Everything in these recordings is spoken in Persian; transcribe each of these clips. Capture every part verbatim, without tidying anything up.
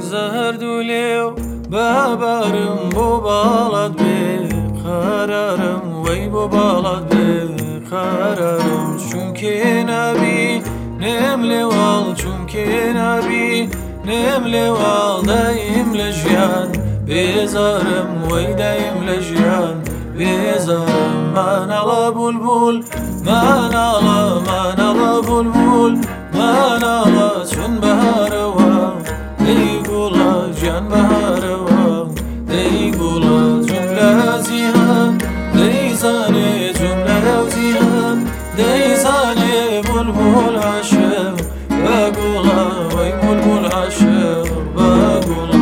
زرد و لێو بابارم بۆ باڵات بێ قەرارم وەی بۆ باڵات بێ قەرارم چونکێ نابی نێم لێواڵ چونکێ نابی نێم لێواڵ دایم لە ژیان بێزارم وەی دایم لە ژیان بێزارم مانەڵە بولبول مانەڵە مانەڵە بولبول مانەڵە چون بەهارەوە دەی گوڵە گیان بەهارەوە دەی گوڵە جوملە جیهان دەیزانێ جوملە جیهان دەیزانێ بولبول عاشق بە گوڵە وەی بولبول عاشق بە گوڵە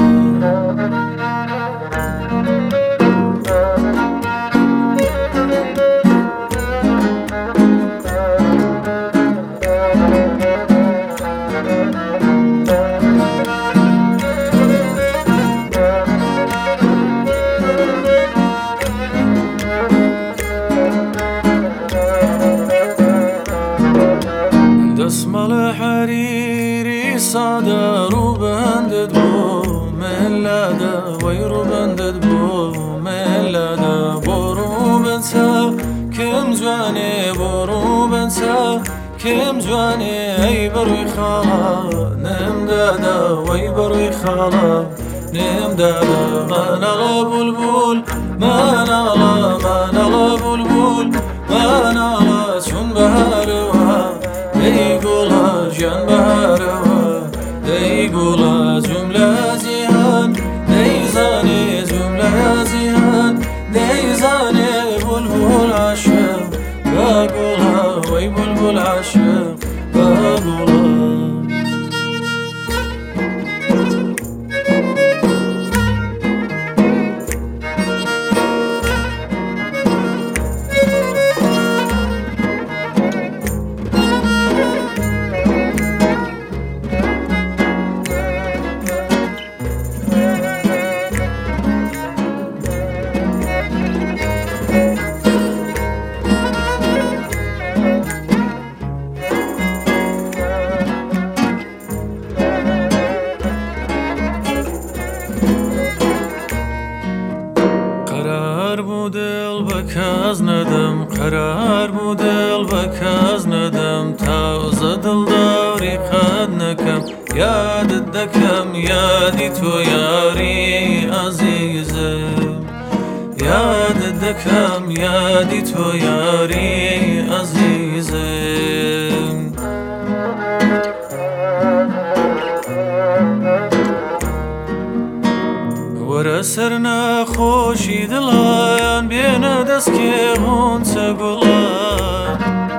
دەسمەڵە حەریری سادە ڕووبەندت بۆ مەلادە وەی ڕووبەندت بۆ مەلادە بۆ ڕووبەنچە کەم جوانێ بۆ ڕووبەنچە کەم جوانێ ئەی بەڕووی خاڵە نەمدادا وەی بەڕووی خاڵە نێمدادا مانەڵە بولبول مانەڵە مانەڵە بولبول مانەڵە چون بەهارەوە دەی گوڵە گیان بەهارەوە دەی گوڵە جوملە جیهان دەیزانێ جوملە جیهان دەیزانێ بولبول عاشق بە گوڵە وەی بولبول عاشق بە گوڵە قرار بوو دڵ بە کەس نەدەم قەرار بوو دڵ بە کەس نەدەم تازە دڵداری قەت نەکەم یادت دەکەم یادی تۆ یاری ئەزیزم یادت دەکەم یادی تۆ یاری ئەزیزم وەرە سەر نەخۆشی دڵیان بێنە دەستکێ غونچە گوڵان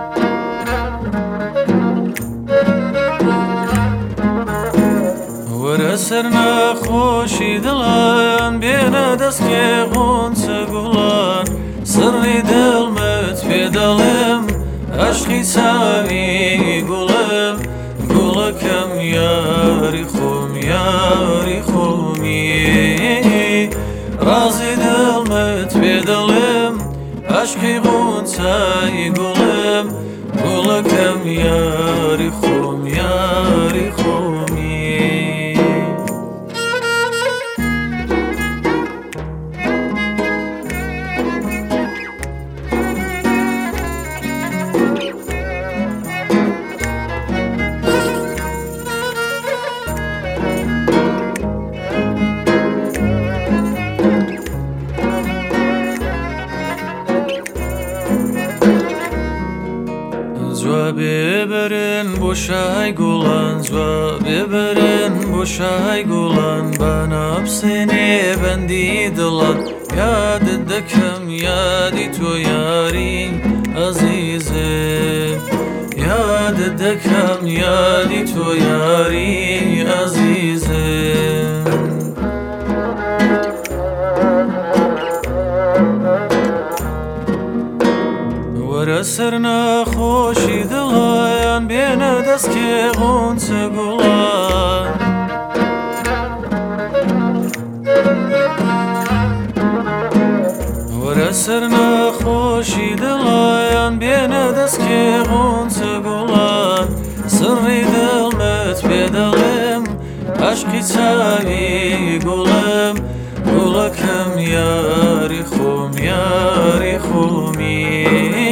وەرە سەر نەخۆشی دڵیان بێنە دەستکێ غونچە گوڵان سڕی دڵمت پێ دەڵێم عەشقی چاوی گوڵم گوڵەکەم یاری خۆم یاری خۆمی ڕازی دڵمت پێ دەڵێم عەشقی غونچەی گوڵم گوڵەکەم یاری خۆم یاری خۆمی جوا بێبەرن بۆ شای گوڵان جوا بێبەرن بۆ شای گوڵان با نابسێنێ بەندی دڵان یادت دەکەم یادی تۆ یاری ئەزیزم یادت دەکەم یادی تۆ یاری ئەزیزم وەرە سەر نەخۆشی دڵیان بێنە دەستکێ غونچە گوڵان وەرە سەر نەخۆشی دڵیان بێنە دەستکێ غونچە گوڵان سڕی دڵمت پێ دەڵێم عەشقی عشقی چاوی گوڵم گوڵەکەم یاری خۆم یاری خۆمی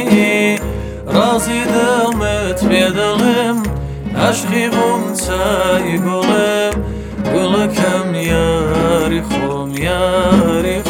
ڕازی دڵمت پێ دەڵێم عشقی خۆم چای گوڵم گوڵەکەم یاری خۆم یاری